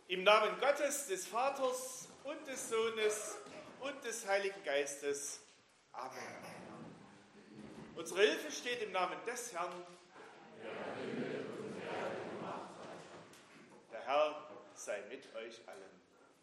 Im Namen Gottes, des Vaters und des Sohnes und des Heiligen Geistes. Amen. Unsere Hilfe steht im Namen des Herrn. Der Herr sei mit euch allen.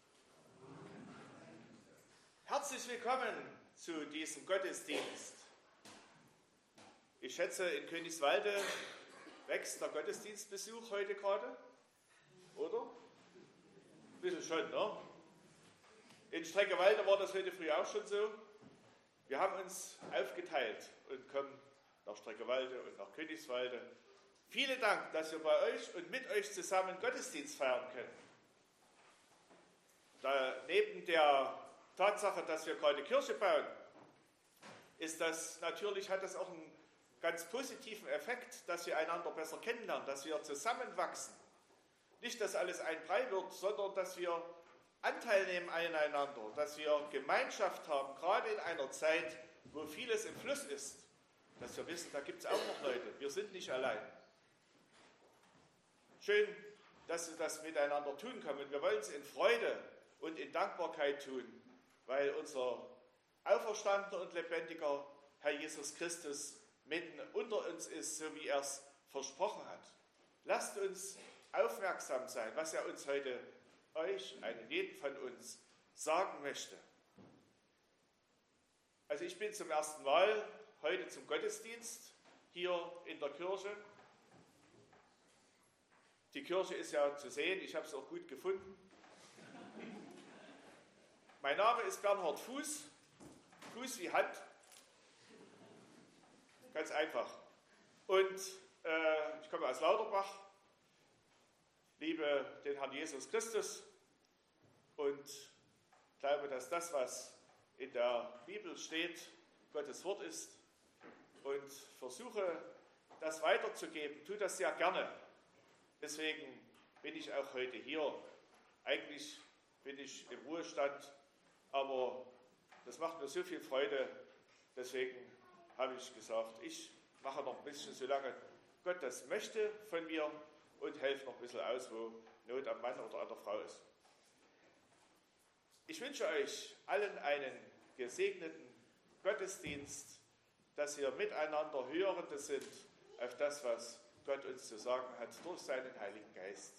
Herzlich willkommen zu diesem Gottesdienst. Ich schätze, in Königswalde wächst der Gottesdienstbesuch heute gerade, oder? Ein bisschen schon, ne? In Streckerwalde war das heute früh auch schon so. Wir haben uns aufgeteilt und kommen nach Streckerwalde und nach Königswalde. Vielen Dank, dass wir bei euch und mit euch zusammen Gottesdienst feiern können. Neben der Tatsache, dass wir gerade Kirche bauen, hat das auch einen ganz positiven Effekt, dass wir einander besser kennenlernen, dass wir zusammenwachsen. Nicht, dass alles ein Brei wird, sondern dass wir Anteil nehmen aneinander, dass wir Gemeinschaft haben, gerade in einer Zeit, wo vieles im Fluss ist, dass wir wissen, da gibt es auch noch Leute, wir sind nicht allein. Schön, dass wir das miteinander tun können. Und wir wollen es in Freude und in Dankbarkeit tun, weil unser auferstandener und lebendiger Herr Jesus Christus mitten unter uns ist, so wie er es versprochen hat. Lasst uns aufmerksam sein, was er uns heute, euch, einen jeden von uns, sagen möchte. Also ich bin zum ersten Mal heute zum Gottesdienst hier in der Kirche. Die Kirche ist ja zu sehen, ich habe es auch gut gefunden. Mein Name ist Bernhard Fuß, Fuß wie Hand, ganz einfach. Und ich komme aus Lauterbach, liebe den Herrn Jesus Christus und glaube, dass das, was in der Bibel steht, Gottes Wort ist und versuche, das weiterzugeben. Tue das sehr gerne. Deswegen bin ich auch heute hier. Eigentlich bin ich im Ruhestand, aber das macht mir so viel Freude. Deswegen habe ich gesagt, ich mache noch ein bisschen, solange Gott das möchte von mir, und helfe noch ein bisschen aus, wo Not am Mann oder an der Frau ist. Ich wünsche euch allen einen gesegneten Gottesdienst, dass wir miteinander Hörende sind auf das, was Gott uns zu sagen hat, durch seinen Heiligen Geist.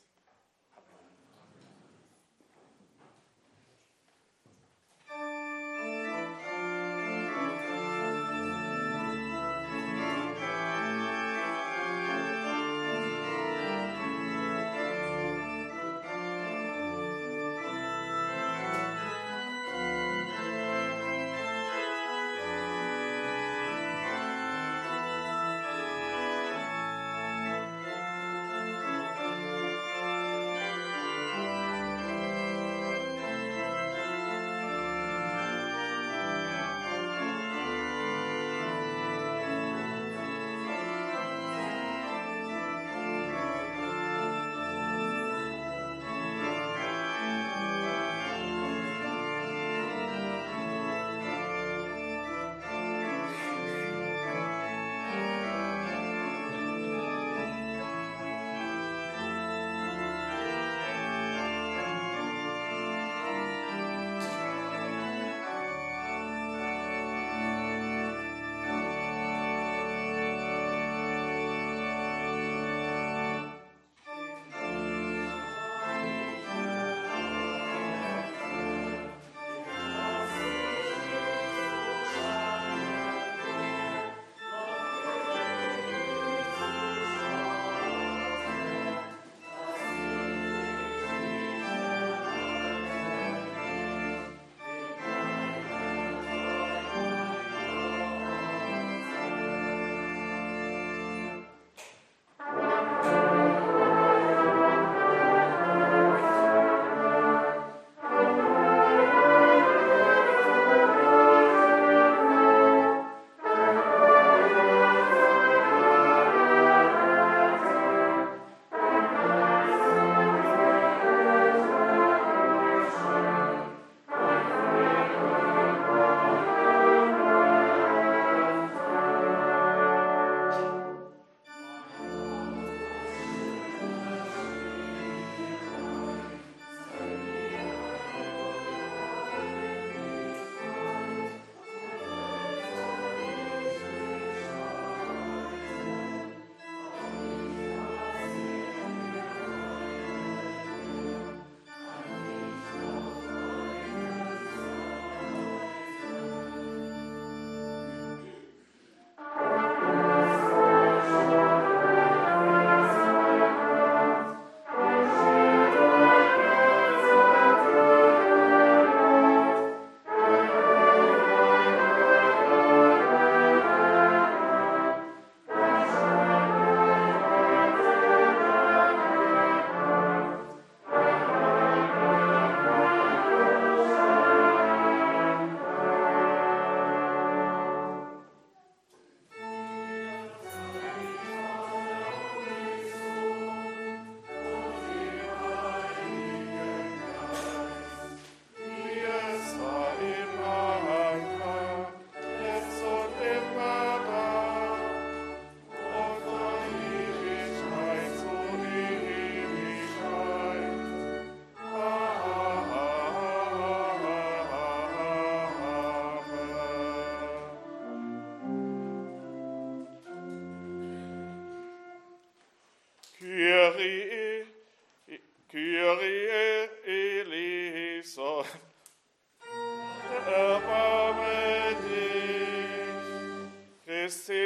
Christi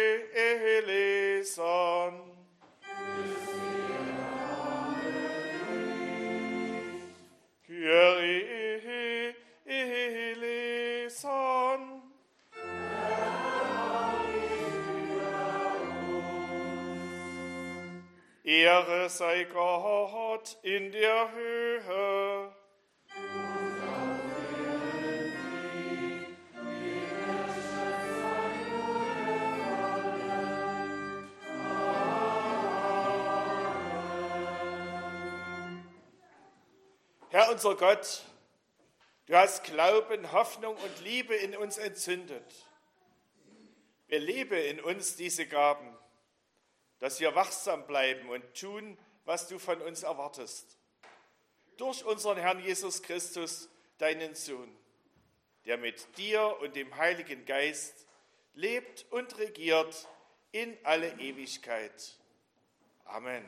eleison. Kyrie eleison. Ehre sei Gott in der Höhe. Herr unser Gott, du hast Glauben, Hoffnung und Liebe in uns entzündet. Belebe in uns diese Gaben, dass wir wachsam bleiben und tun, was du von uns erwartest. Durch unseren Herrn Jesus Christus, deinen Sohn, der mit dir und dem Heiligen Geist lebt und regiert in alle Ewigkeit. Amen.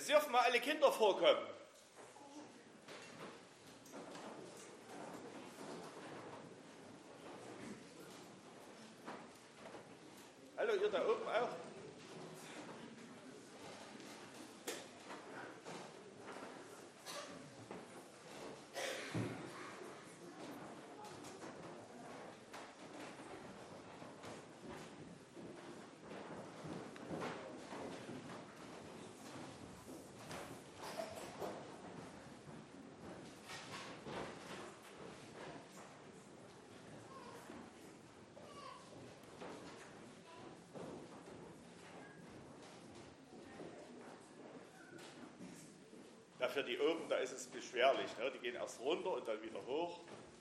Es dürfen mal alle Kinder vorkommen. Hallo, ihr da oben auch. Für die oben, da ist es beschwerlich. Ne? Die gehen erst runter und dann wieder hoch.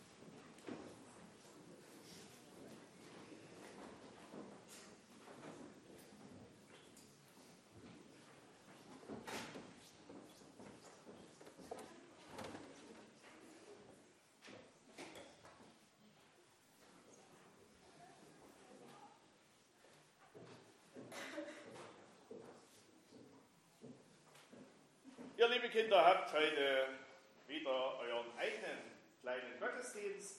Ihr liebe Kinder habt heute wieder euren eigenen kleinen Gottesdienst.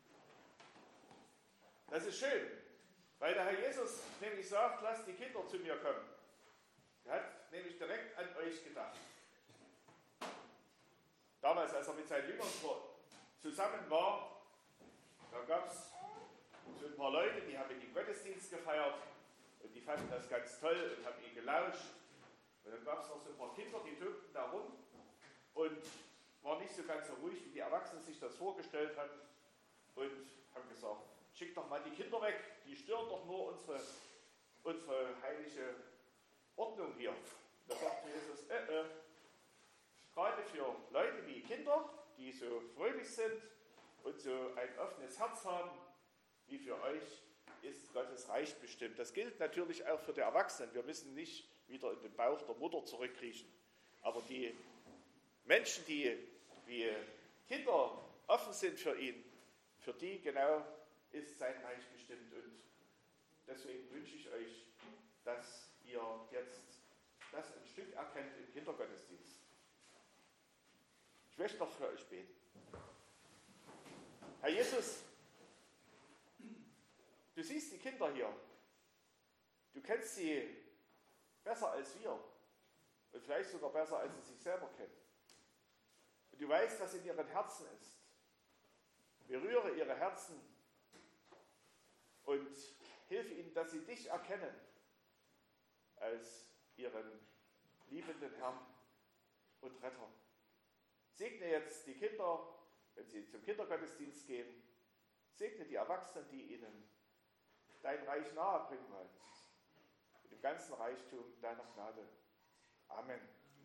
Das ist schön, weil der Herr Jesus nämlich sagt, lasst die Kinder zu mir kommen. Er hat nämlich direkt an euch gedacht. Damals, als er mit seinen Jüngern zusammen war, da gab es so ein paar Leute, die haben den Gottesdienst gefeiert und die fanden das ganz toll und haben ihn gelauscht. Und dann gab es noch so ein paar Kinder, die tobten da rum und waren nicht so ganz so ruhig, wie die Erwachsenen sich das vorgestellt hatten und haben gesagt, schickt doch mal die Kinder weg, die stören doch nur unsere heilige Ordnung hier. Da sagt Jesus, gerade für Leute wie Kinder, die so fröhlich sind und so ein offenes Herz haben, wie für euch, ist Gottes Reich bestimmt. Das gilt natürlich auch für die Erwachsenen. Wir müssen nicht wieder in den Bauch der Mutter zurückkriechen. Aber die Menschen, die wie Kinder offen sind für ihn, für die genau ist sein Reich bestimmt. Und deswegen wünsche ich euch, dass ihr jetzt das ein Stück erkennt im Kindergottesdienst. Ich möchte noch für euch beten. Herr Jesus, du siehst die Kinder hier. Du kennst sie besser als wir und vielleicht sogar besser, als sie sich selber kennen. Und du weißt, was in ihren Herzen ist. Berühre ihre Herzen und hilf ihnen, dass sie dich erkennen als ihren liebenden Herrn und Retter. Segne jetzt die Kinder, wenn sie zum Kindergottesdienst gehen. Segne die Erwachsenen, die ihnen dein Reich nahebringen wollen. Mit dem ganzen Reichtum deiner Gnade. Amen.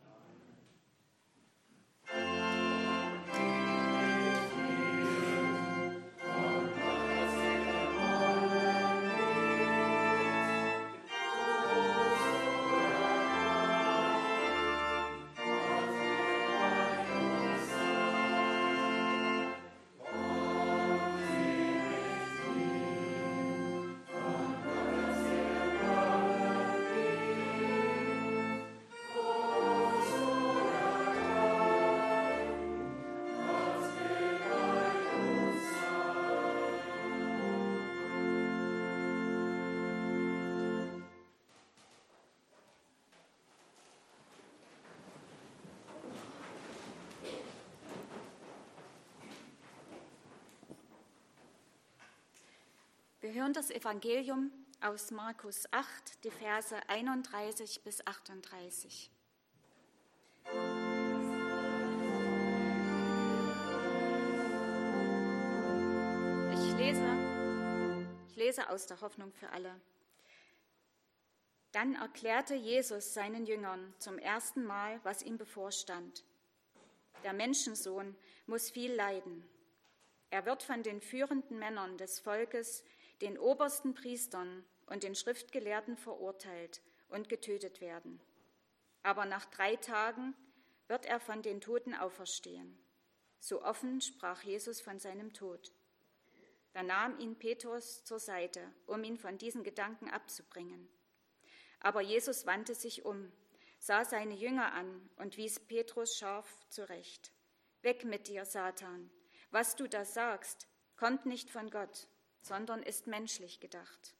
Wir hören das Evangelium aus Markus 8, die Verse 31 bis 38. Ich lese aus der Hoffnung für alle. Dann erklärte Jesus seinen Jüngern zum ersten Mal, was ihm bevorstand. Der Menschensohn muss viel leiden. Er wird von den führenden Männern des Volkes, den obersten Priestern und den Schriftgelehrten verurteilt und getötet werden. Aber nach 3 Tagen wird er von den Toten auferstehen. So offen sprach Jesus von seinem Tod. Da nahm ihn Petrus zur Seite, um ihn von diesen Gedanken abzubringen. Aber Jesus wandte sich um, sah seine Jünger an und wies Petrus scharf zurecht. Weg mit dir, Satan! Was du da sagst, kommt nicht von Gott, sondern ist menschlich gedacht.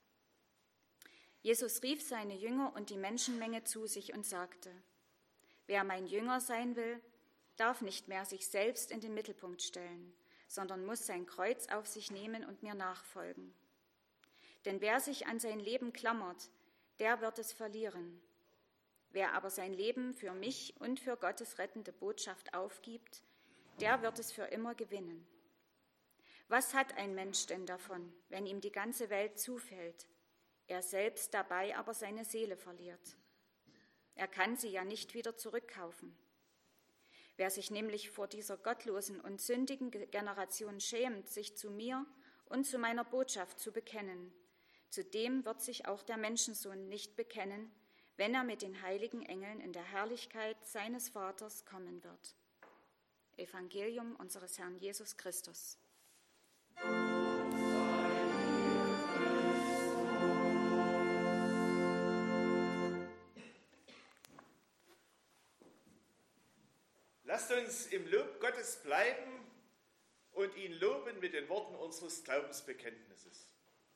Jesus rief seine Jünger und die Menschenmenge zu sich und sagte: Wer mein Jünger sein will, darf nicht mehr sich selbst in den Mittelpunkt stellen, sondern muss sein Kreuz auf sich nehmen und mir nachfolgen. Denn wer sich an sein Leben klammert, der wird es verlieren. Wer aber sein Leben für mich und für Gottes rettende Botschaft aufgibt, der wird es für immer gewinnen. Was hat ein Mensch denn davon, wenn ihm die ganze Welt zufällt, er selbst dabei aber seine Seele verliert? Er kann sie ja nicht wieder zurückkaufen. Wer sich nämlich vor dieser gottlosen und sündigen Generation schämt, sich zu mir und zu meiner Botschaft zu bekennen, zu dem wird sich auch der Menschensohn nicht bekennen, wenn er mit den heiligen Engeln in der Herrlichkeit seines Vaters kommen wird. Evangelium unseres Herrn Jesus Christus. Lasst uns im Lob Gottes bleiben und ihn loben mit den Worten unseres Glaubensbekenntnisses.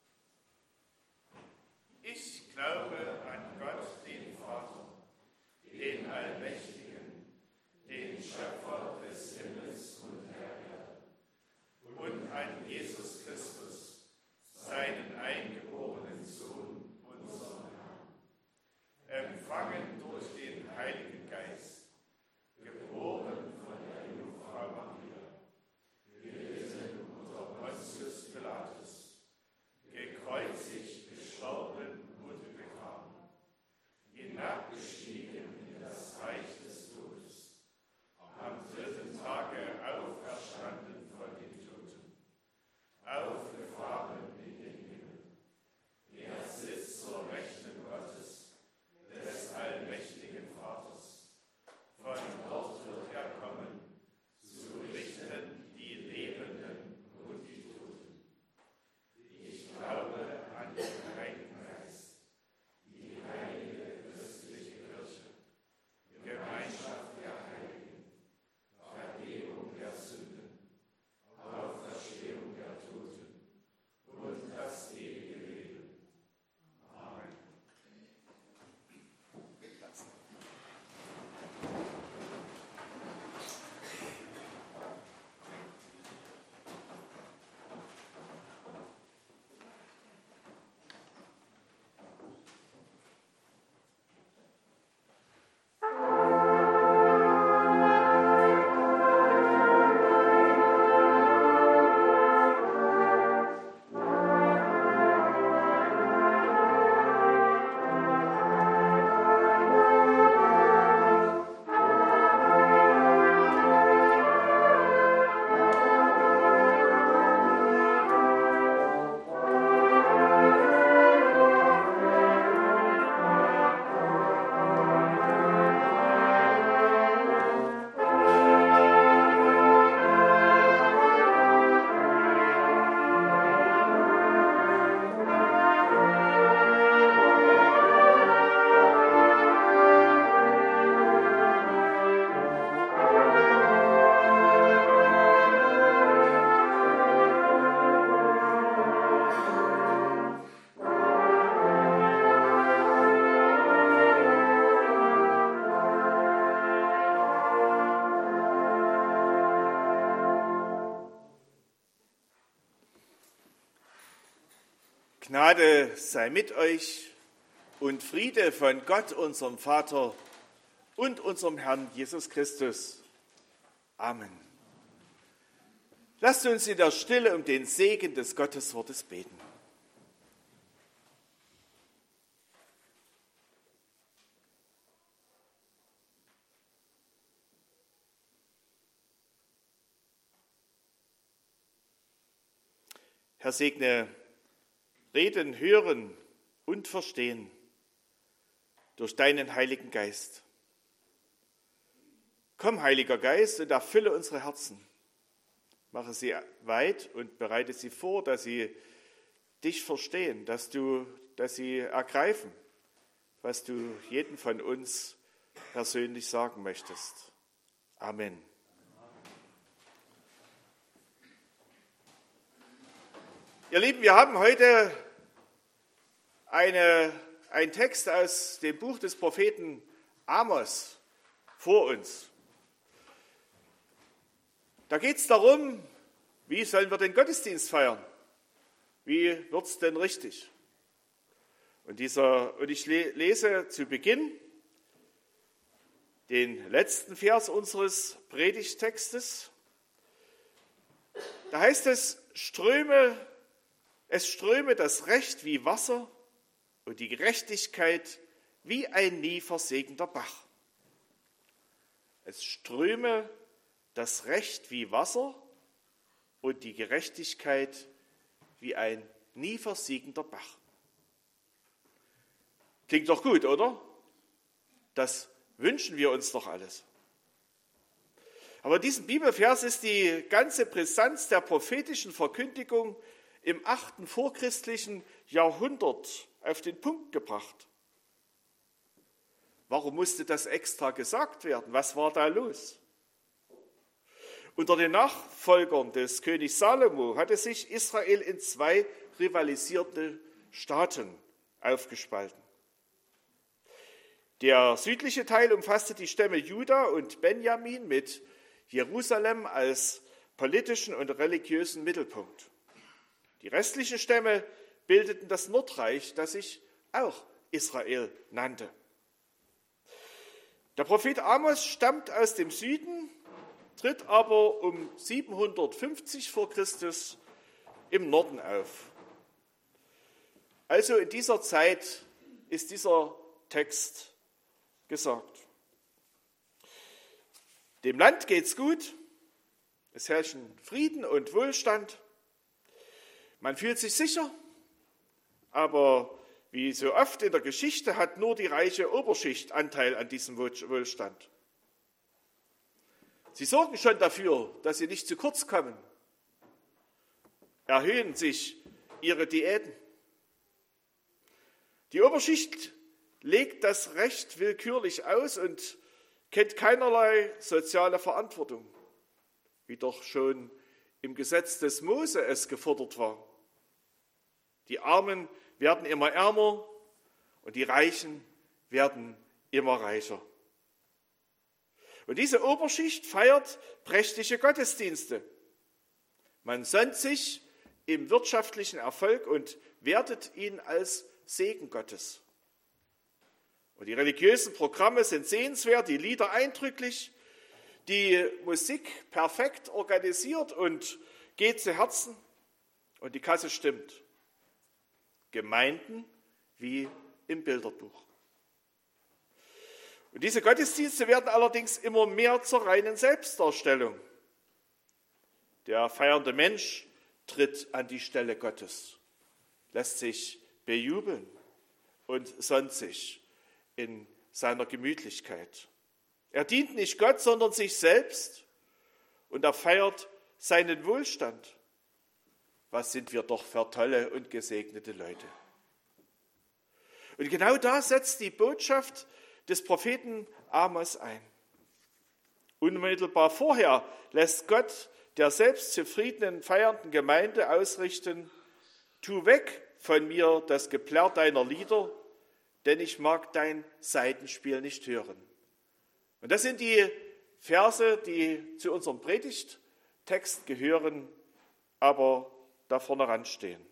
Ich glaube an Gott, den Vater, den Allmächtigen, den Schöpfer des Himmels und der Erde, und an Jesus Christus, seinen eingeborenen Sohn, unseren Herrn, empfangen durch den Heiligen Geist, geboren von der Jungfrau Maria, gelitten unter Pontius Pilatus, gekreuzigt, gestorben und begraben, hinabgestiegen in das Reich des Todes, am dritten Tage auferstanden von den Toten, aufgefahren in den Himmel. Er sitzt zur Rechten Gottes, des allmächtigen Vaters. Von dort wird er kommen, zu richten die Lebenden und die Toten. Ich glaube an den Heiligen Geist, die heilige christliche Kirche, Gemeinschaft der Heiligen, Vergebung der Sünden, Auferstehung der Toten und das ewige Leben. Amen. Gnade sei mit euch und Friede von Gott, unserem Vater und unserem Herrn Jesus Christus. Amen. Lasst uns in der Stille um den Segen des Gotteswortes beten. Herr, segne Reden, Hören und Verstehen durch deinen Heiligen Geist. Komm, Heiliger Geist, und erfülle unsere Herzen. Mache sie weit und bereite sie vor, dass sie dich verstehen, dass sie ergreifen, was du jedem von uns persönlich sagen möchtest. Amen. Ihr Lieben, wir haben heute einen Text aus dem Buch des Propheten Amos vor uns. Da geht es darum, wie sollen wir den Gottesdienst feiern? Wie wird es denn richtig? Und ich lese zu Beginn den letzten Vers unseres Predigttextes. Da heißt es ströme das Recht wie Wasser und die Gerechtigkeit wie ein nie versiegender Bach. Es ströme das Recht wie Wasser und die Gerechtigkeit wie ein nie versiegender Bach. Klingt doch gut, oder? Das wünschen wir uns doch alles. Aber in diesem Bibelvers ist die ganze Brisanz der prophetischen Verkündigung im 8. vorchristlichen Jahrhundert auf den Punkt gebracht. Warum musste das extra gesagt werden? Was war da los? Unter den Nachfolgern des Königs Salomo hatte sich Israel in 2 rivalisierende Staaten aufgespalten. Der südliche Teil umfasste die Stämme Juda und Benjamin mit Jerusalem als politischen und religiösen Mittelpunkt. Die restlichen Stämme bildeten das Nordreich, das sich auch Israel nannte. Der Prophet Amos stammt aus dem Süden, tritt aber um 750 vor Christus im Norden auf. Also in dieser Zeit ist dieser Text gesagt. Dem Land geht's gut, es herrschen Frieden und Wohlstand. Man fühlt sich sicher, aber wie so oft in der Geschichte hat nur die reiche Oberschicht Anteil an diesem Wohlstand. Sie sorgen schon dafür, dass sie nicht zu kurz kommen, erhöhen sich ihre Diäten. Die Oberschicht legt das Recht willkürlich aus und kennt keinerlei soziale Verantwortung, wie doch schon im Gesetz des Mose es gefordert war. Die Armen werden immer ärmer und die Reichen werden immer reicher. Und diese Oberschicht feiert prächtige Gottesdienste. Man sonnt sich im wirtschaftlichen Erfolg und wertet ihn als Segen Gottes. Und die religiösen Programme sind sehenswert, die Lieder eindrücklich, die Musik perfekt organisiert und geht zu Herzen und die Kasse stimmt. Gemeinden wie im Bilderbuch. Und diese Gottesdienste werden allerdings immer mehr zur reinen Selbstdarstellung. Der feiernde Mensch tritt an die Stelle Gottes, lässt sich bejubeln und sonnt sich in seiner Gemütlichkeit. Er dient nicht Gott, sondern sich selbst und er feiert seinen Wohlstand. Was sind wir doch für tolle und gesegnete Leute. Und genau da setzt die Botschaft des Propheten Amos ein. Unmittelbar vorher lässt Gott der selbstzufriedenen, feiernden Gemeinde ausrichten: Tu weg von mir das Geplärr deiner Lieder, denn ich mag dein Saitenspiel nicht hören. Und das sind die Verse, die zu unserem Predigttext gehören, aber da vorne ranstehen.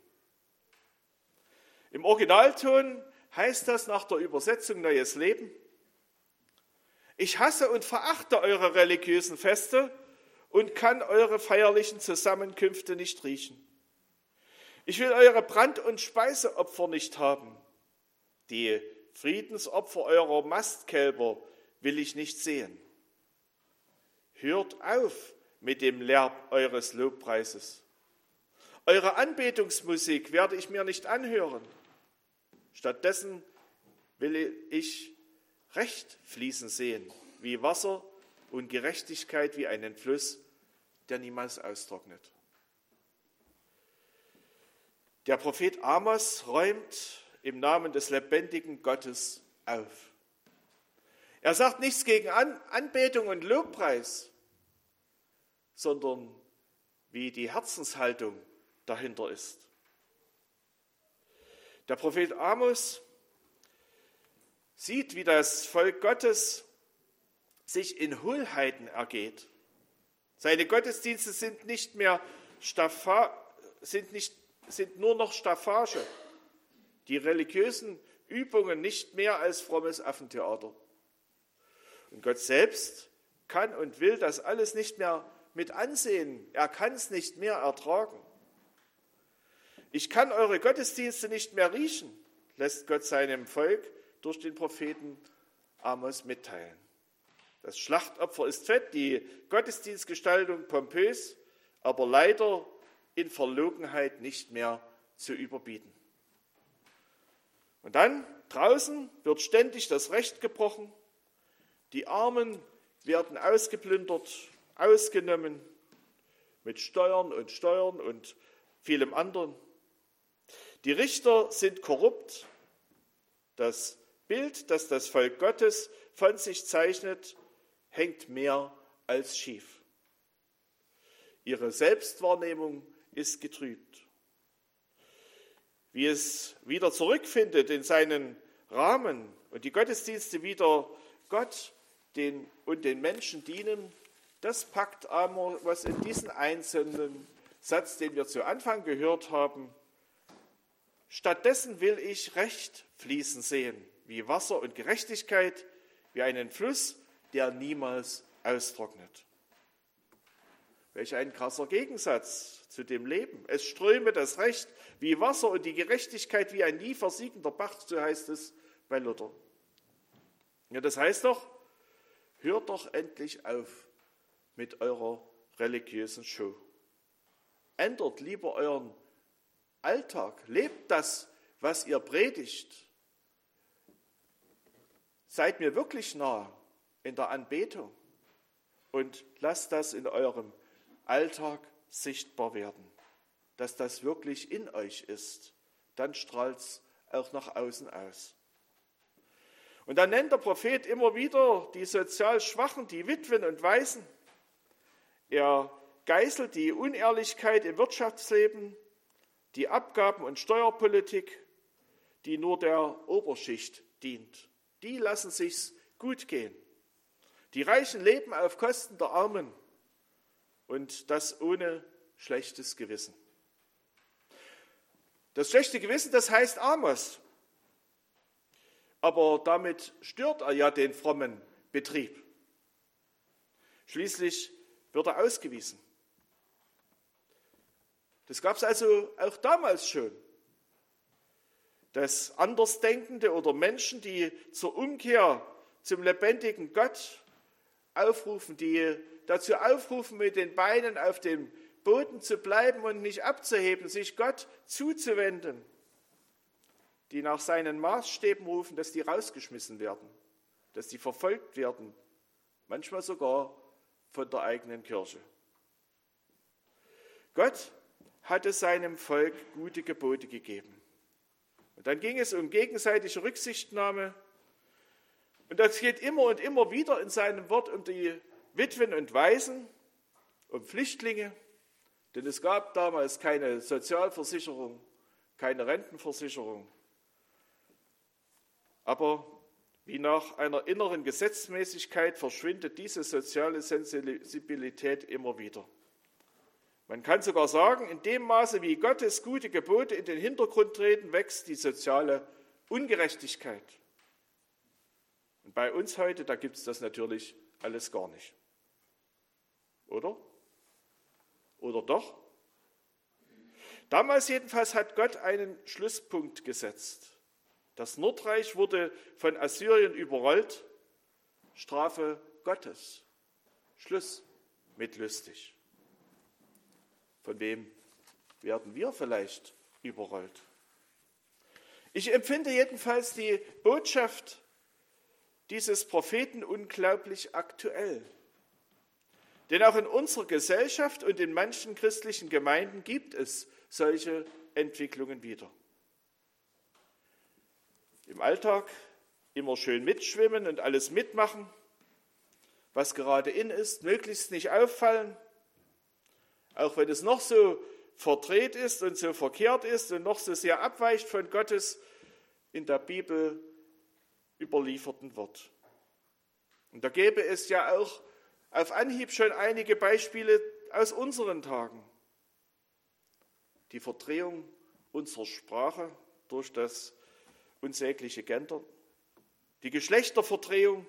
Im Originalton heißt das nach der Übersetzung Neues Leben: Ich hasse und verachte eure religiösen Feste und kann eure feierlichen Zusammenkünfte nicht riechen. Ich will eure Brand- und Speiseopfer nicht haben. Die Friedensopfer eurer Mastkälber will ich nicht sehen. Hört auf mit dem Lärm eures Lobpreises. Eure Anbetungsmusik werde ich mir nicht anhören. Stattdessen will ich Recht fließen sehen, wie Wasser, und Gerechtigkeit wie einen Fluss, der niemals austrocknet. Der Prophet Amos räumt im Namen des lebendigen Gottes auf. Er sagt nichts gegen Anbetung und Lobpreis, sondern wie die Herzenshaltung dahinter ist. Der Prophet Amos sieht, wie das Volk Gottes sich in Hohlheiten ergeht. Seine Gottesdienste sind nur noch Staffage. Die religiösen Übungen nicht mehr als frommes Affentheater. Und Gott selbst kann und will das alles nicht mehr mit ansehen. Er kann es nicht mehr ertragen. Ich kann eure Gottesdienste nicht mehr riechen, lässt Gott seinem Volk durch den Propheten Amos mitteilen. Das Schlachtopfer ist fett, die Gottesdienstgestaltung pompös, aber leider in Verlogenheit nicht mehr zu überbieten. Und dann draußen wird ständig das Recht gebrochen, die Armen werden ausgeplündert, ausgenommen mit Steuern und vielem anderen. Die Richter sind korrupt. Das Bild, das das Volk Gottes von sich zeichnet, hängt mehr als schief. Ihre Selbstwahrnehmung ist getrübt. Wie es wieder zurückfindet in seinen Rahmen und die Gottesdienste wieder Gott und den Menschen dienen, das packt Amos, was in diesem einzelnen Satz, den wir zu Anfang gehört haben. Stattdessen will ich Recht fließen sehen, wie Wasser und Gerechtigkeit, wie einen Fluss, der niemals austrocknet. Welch ein krasser Gegensatz zu dem Leben. Es ströme das Recht wie Wasser und die Gerechtigkeit wie ein nie versiegender Bach, so heißt es bei Luther. Ja, das heißt doch, hört doch endlich auf mit eurer religiösen Show. Ändert lieber euren Alltag, lebt das, was ihr predigt. Seid mir wirklich nah in der Anbetung und lasst das in eurem Alltag sichtbar werden, dass das wirklich in euch ist. Dann strahlt es auch nach außen aus. Und dann nennt der Prophet immer wieder die sozial Schwachen, die Witwen und Waisen. Er geißelt die Unehrlichkeit im Wirtschaftsleben, die Abgaben- und Steuerpolitik, die nur der Oberschicht dient. Die lassen sich's gut gehen. Die Reichen leben auf Kosten der Armen und das ohne schlechtes Gewissen. Das schlechte Gewissen, das heißt Amos. Aber damit stört er ja den frommen Betrieb. Schließlich wird er ausgewiesen. Das gab es also auch damals schon, dass Andersdenkende oder Menschen, die zur Umkehr zum lebendigen Gott aufrufen, die dazu aufrufen, mit den Beinen auf dem Boden zu bleiben und nicht abzuheben, sich Gott zuzuwenden, die nach seinen Maßstäben rufen, dass die rausgeschmissen werden, dass die verfolgt werden, manchmal sogar von der eigenen Kirche. Gott hatte seinem Volk gute Gebote gegeben. Und dann ging es um gegenseitige Rücksichtnahme. Und das geht immer und immer wieder in seinem Wort um die Witwen und Waisen, um Flüchtlinge. Denn es gab damals keine Sozialversicherung, keine Rentenversicherung. Aber wie nach einer inneren Gesetzmäßigkeit verschwindet diese soziale Sensibilität immer wieder. Man kann sogar sagen, in dem Maße, wie Gottes gute Gebote in den Hintergrund treten, wächst die soziale Ungerechtigkeit. Und bei uns heute, da gibt es das natürlich alles gar nicht. Oder? Oder doch? Damals jedenfalls hat Gott einen Schlusspunkt gesetzt. Das Nordreich wurde von Assyrien überrollt. Strafe Gottes. Schluss mit lustig. Von wem werden wir vielleicht überrollt? Ich empfinde jedenfalls die Botschaft dieses Propheten unglaublich aktuell. Denn auch in unserer Gesellschaft und in manchen christlichen Gemeinden gibt es solche Entwicklungen wieder. Im Alltag immer schön mitschwimmen und alles mitmachen, was gerade in ist, möglichst nicht auffallen, auch wenn es noch so verdreht ist und so verkehrt ist und noch so sehr abweicht von Gottes in der Bibel überlieferten Wort. Und da gäbe es ja auch auf Anhieb schon einige Beispiele aus unseren Tagen. Die Verdrehung unserer Sprache durch das unsägliche Gendern, die Geschlechterverdrehung,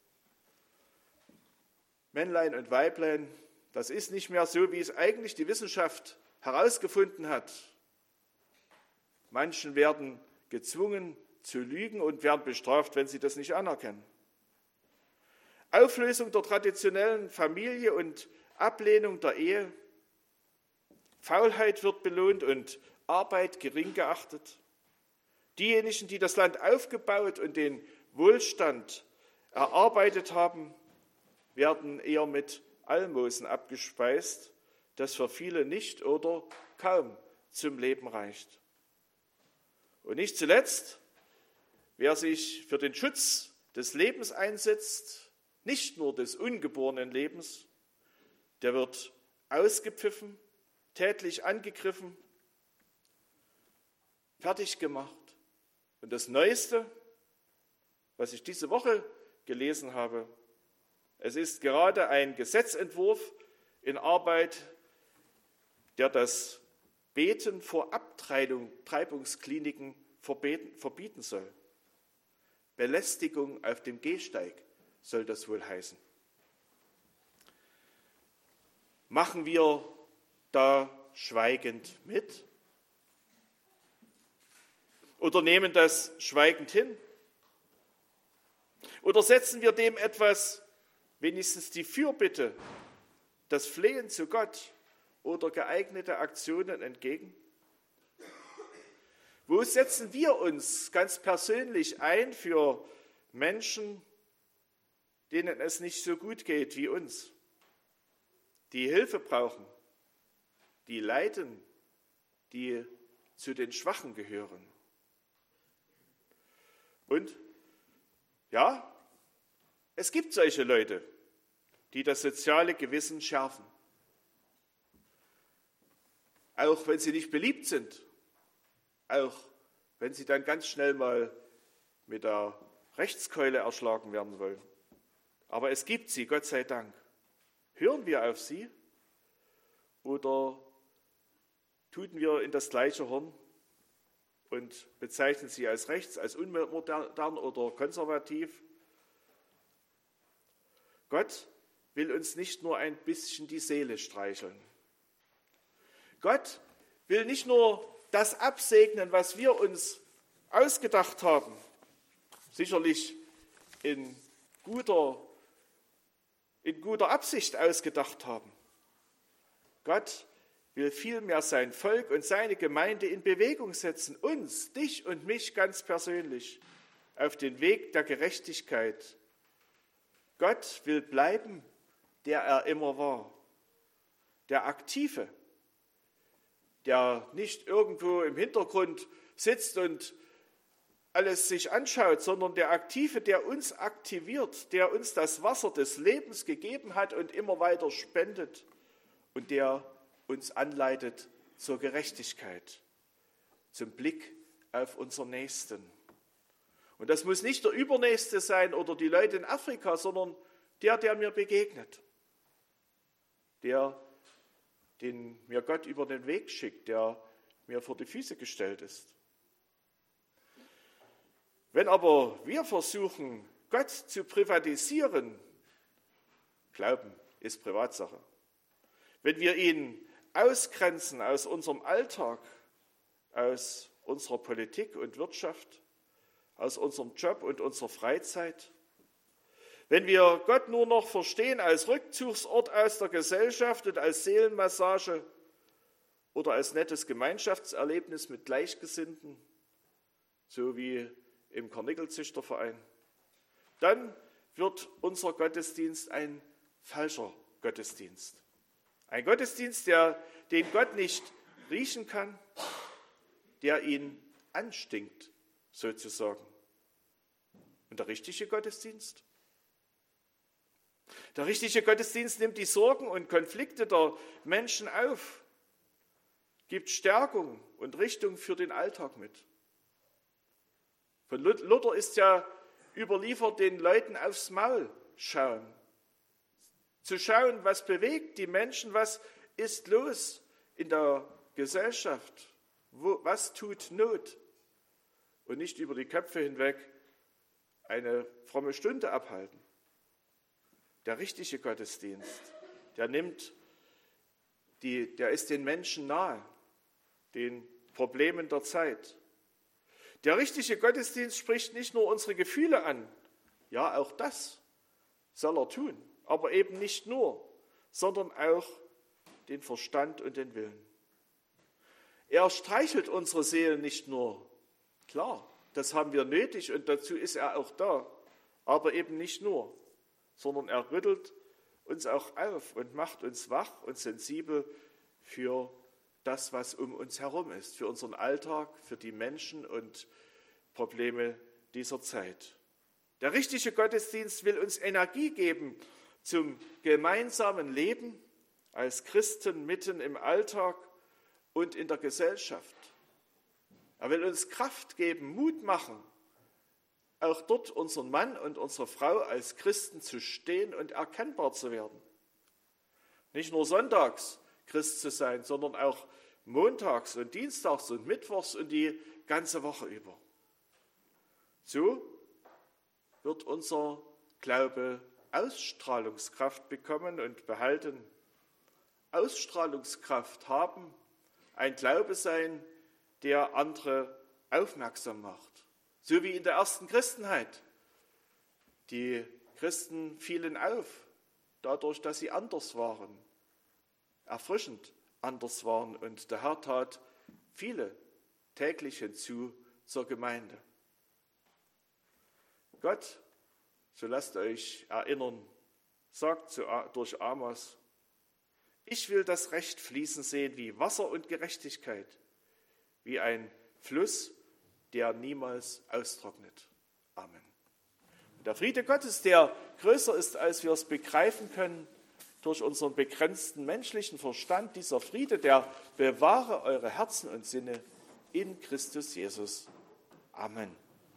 Männlein und Weiblein, das ist nicht mehr so, wie es eigentlich die Wissenschaft herausgefunden hat. Manchen werden gezwungen zu lügen und werden bestraft, wenn sie das nicht anerkennen. Auflösung der traditionellen Familie und Ablehnung der Ehe. Faulheit wird belohnt und Arbeit gering geachtet. Diejenigen, die das Land aufgebaut und den Wohlstand erarbeitet haben, werden eher mit Almosen abgespeist, das für viele nicht oder kaum zum Leben reicht. Und nicht zuletzt, wer sich für den Schutz des Lebens einsetzt, nicht nur des ungeborenen Lebens, der wird ausgepfiffen, tätlich angegriffen, fertig gemacht. Und das Neueste, was ich diese Woche gelesen habe, es ist gerade ein Gesetzentwurf in Arbeit, der das Beten vor Abtreibungskliniken verbieten soll. Belästigung auf dem Gehsteig soll das wohl heißen. Machen wir da schweigend mit? Oder nehmen das schweigend hin? Oder setzen wir dem etwas, wenigstens die Fürbitte, das Flehen zu Gott oder geeignete Aktionen entgegen? Wo setzen wir uns ganz persönlich ein für Menschen, denen es nicht so gut geht wie uns, die Hilfe brauchen, die leiden, die zu den Schwachen gehören? Und ja, es gibt solche Leute, die das soziale Gewissen schärfen. Auch wenn sie nicht beliebt sind, auch wenn sie dann ganz schnell mal mit der Rechtskeule erschlagen werden wollen. Aber es gibt sie, Gott sei Dank. Hören wir auf sie oder tuten wir in das gleiche Horn und bezeichnen sie als rechts, als unmodern oder konservativ? Gott will uns nicht nur ein bisschen die Seele streicheln. Gott will nicht nur das absegnen, was wir uns ausgedacht haben, sicherlich in guter Absicht ausgedacht haben. Gott will vielmehr sein Volk und seine Gemeinde in Bewegung setzen, uns, dich und mich ganz persönlich, auf den Weg der Gerechtigkeit. Gott will bleiben, der er immer war, der Aktive, der nicht irgendwo im Hintergrund sitzt und alles sich anschaut, sondern der Aktive, der uns aktiviert, der uns das Wasser des Lebens gegeben hat und immer weiter spendet und der uns anleitet zur Gerechtigkeit, zum Blick auf unseren Nächsten. Und das muss nicht der Übernächste sein oder die Leute in Afrika, sondern der mir begegnet, den mir Gott über den Weg schickt, der mir vor die Füße gestellt ist. Wenn aber wir versuchen, Gott zu privatisieren, Glauben ist Privatsache. Wenn wir ihn ausgrenzen aus unserem Alltag, aus unserer Politik und Wirtschaft, aus unserem Job und unserer Freizeit, wenn wir Gott nur noch verstehen als Rückzugsort aus der Gesellschaft und als Seelenmassage oder als nettes Gemeinschaftserlebnis mit Gleichgesinnten, so wie im Karnickelzüchterverein, dann wird unser Gottesdienst ein falscher Gottesdienst. Ein Gottesdienst, den Gott nicht riechen kann, der ihn anstinkt, sozusagen. Und der richtige Gottesdienst? Der richtige Gottesdienst nimmt die Sorgen und Konflikte der Menschen auf, gibt Stärkung und Richtung für den Alltag mit. Von Luther ist ja überliefert, den Leuten aufs Maul schauen. Zu schauen, was bewegt die Menschen, was ist los in der Gesellschaft, was tut Not. Und nicht über die Köpfe hinweg eine fromme Stunde abhalten. Der richtige Gottesdienst, der ist den Menschen nahe, den Problemen der Zeit. Der richtige Gottesdienst spricht nicht nur unsere Gefühle an, ja, auch das soll er tun, aber eben nicht nur, sondern auch den Verstand und den Willen. Er streichelt unsere Seelen nicht nur, klar, das haben wir nötig und dazu ist er auch da, aber eben nicht nur, sondern er rüttelt uns auch auf und macht uns wach und sensibel für das, was um uns herum ist, für unseren Alltag, für die Menschen und Probleme dieser Zeit. Der richtige Gottesdienst will uns Energie geben zum gemeinsamen Leben als Christen mitten im Alltag und in der Gesellschaft. Er will uns Kraft geben, Mut machen, auch dort unseren Mann und unsere Frau als Christen zu stehen und erkennbar zu werden. Nicht nur sonntags Christ zu sein, sondern auch montags und dienstags und mittwochs und die ganze Woche über. So wird unser Glaube Ausstrahlungskraft bekommen und behalten. Ausstrahlungskraft haben, ein Glaube sein, der andere aufmerksam macht. So wie in der ersten Christenheit. Die Christen fielen auf, dadurch, dass sie anders waren, erfrischend anders waren. Und der Herr tat viele täglich hinzu zur Gemeinde. Gott, so lasst euch erinnern, sagt durch Amos, ich will das Recht fließen sehen wie Wasser und Gerechtigkeit, wie ein Fluss, der niemals austrocknet. Amen. Und der Friede Gottes, der größer ist, als wir es begreifen können, durch unseren begrenzten menschlichen Verstand, dieser Friede, der bewahre eure Herzen und Sinne in Christus Jesus. Amen.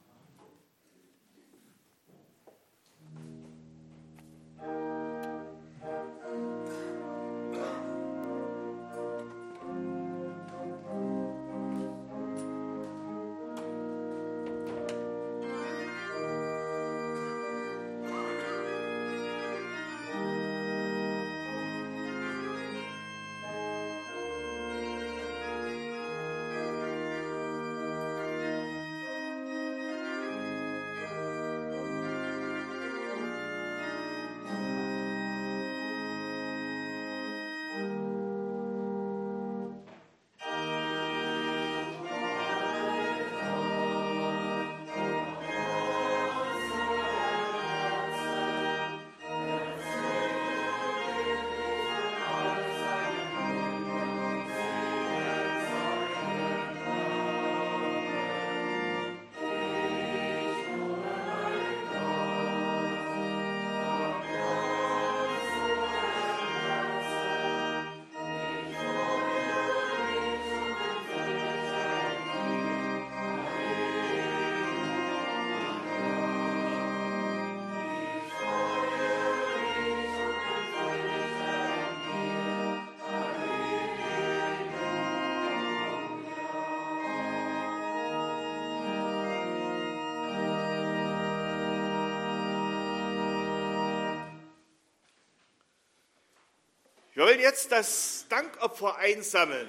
Wir wollen jetzt das Dankopfer einsammeln.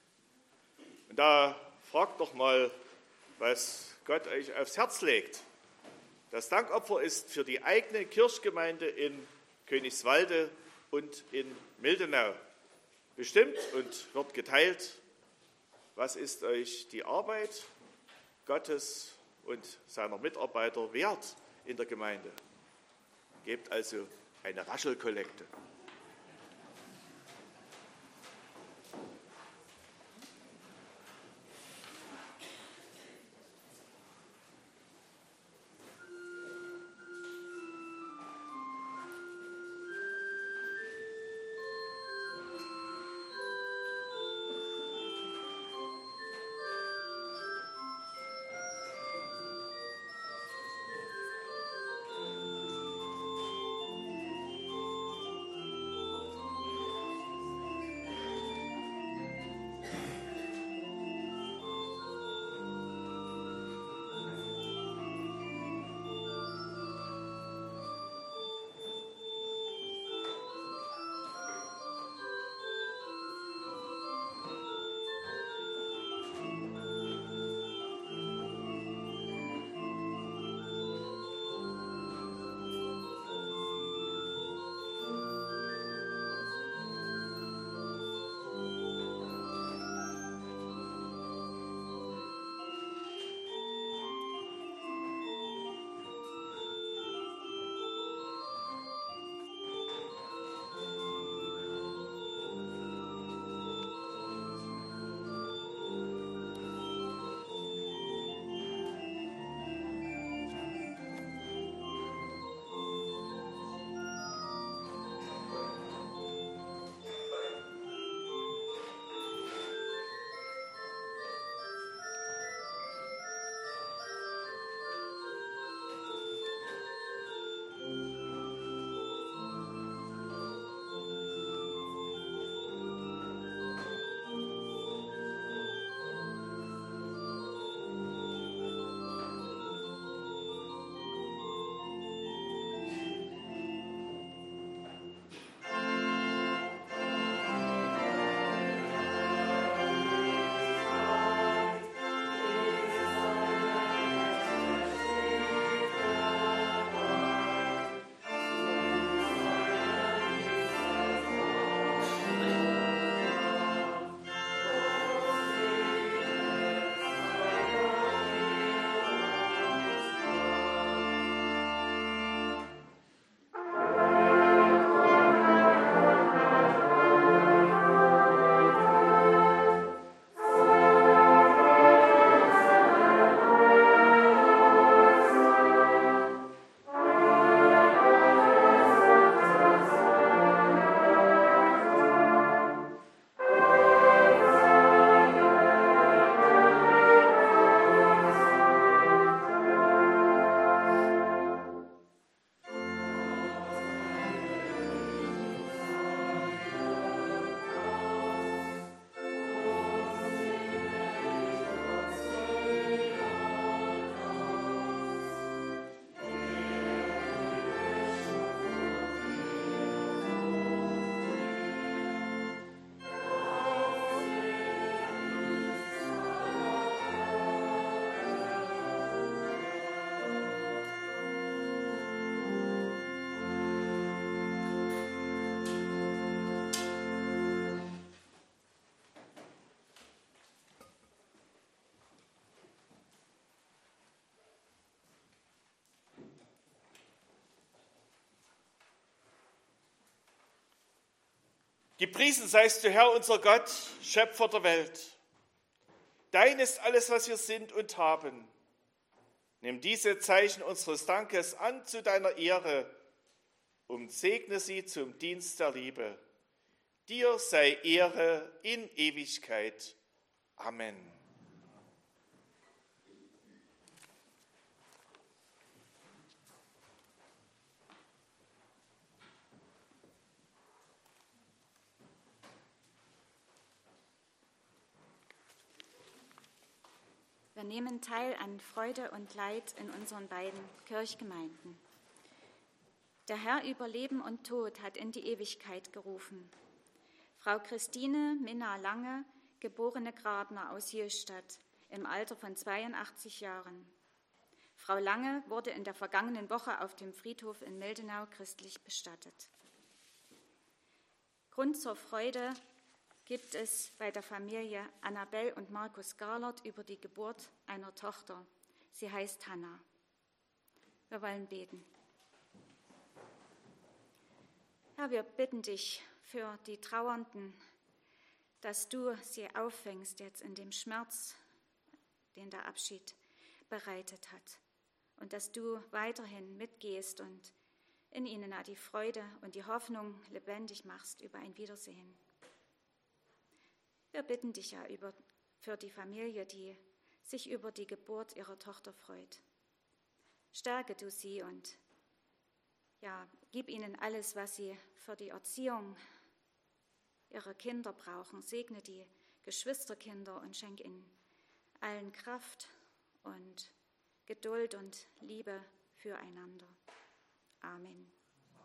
Und da fragt doch mal, was Gott euch aufs Herz legt. Das Dankopfer ist für die eigene Kirchgemeinde in Königswalde und in Mildenau bestimmt und wird geteilt. Was ist euch die Arbeit Gottes und seiner Mitarbeiter wert in der Gemeinde? Gebt also eine Raschelkollekte. Gepriesen seist du, Herr, unser Gott, Schöpfer der Welt. Dein ist alles, was wir sind und haben. Nimm diese Zeichen unseres Dankes an zu deiner Ehre und segne sie zum Dienst der Liebe. Dir sei Ehre in Ewigkeit. Amen. Wir nehmen teil an Freude und Leid in unseren beiden Kirchgemeinden. Der Herr über Leben und Tod hat in die Ewigkeit gerufen. Frau Christine Minna Lange, geborene Grabner aus Jöstadt, im Alter von 82 Jahren. Frau Lange wurde in der vergangenen Woche auf dem Friedhof in Mildenau christlich bestattet. Grund zur Freude gibt es bei der Familie Annabel und Markus Garlert über die Geburt einer Tochter. Sie heißt Hanna. Wir wollen beten. Herr, wir bitten dich für die Trauernden, dass du sie auffängst jetzt in dem Schmerz, den der Abschied bereitet hat. Und dass du weiterhin mitgehst und in ihnen auch die Freude und die Hoffnung lebendig machst über ein Wiedersehen. Wir bitten dich ja für die Familie, die sich über die Geburt ihrer Tochter freut. Stärke du sie und gib ihnen alles, was sie für die Erziehung ihrer Kinder brauchen. Segne die Geschwisterkinder und schenk ihnen allen Kraft und Geduld und Liebe füreinander. Amen.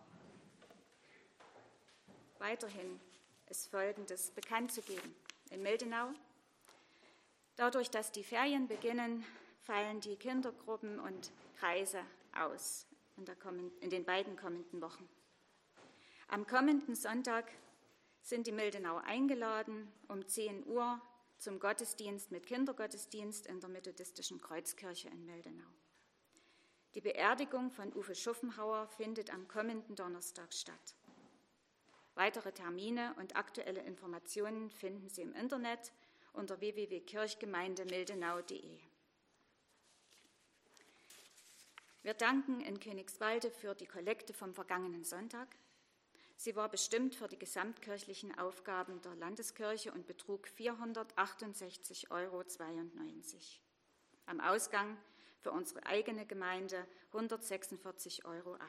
Weiterhin ist Folgendes bekannt zu geben. In Mildenau, dadurch, dass die Ferien beginnen, fallen die Kindergruppen und Kreise aus in den beiden kommenden Wochen. Am kommenden Sonntag sind die Mildenauer eingeladen, um 10 Uhr zum Gottesdienst mit Kindergottesdienst in der methodistischen Kreuzkirche in Mildenau. Die Beerdigung von Uwe Schuffenhauer findet am kommenden Donnerstag statt. Weitere Termine und aktuelle Informationen finden Sie im Internet unter www.kirchgemeindemildenau.de. Wir danken in Königswalde für die Kollekte vom vergangenen Sonntag. Sie war bestimmt für die gesamtkirchlichen Aufgaben der Landeskirche und betrug 468,92 €. Am Ausgang für unsere eigene Gemeinde 146,80 €.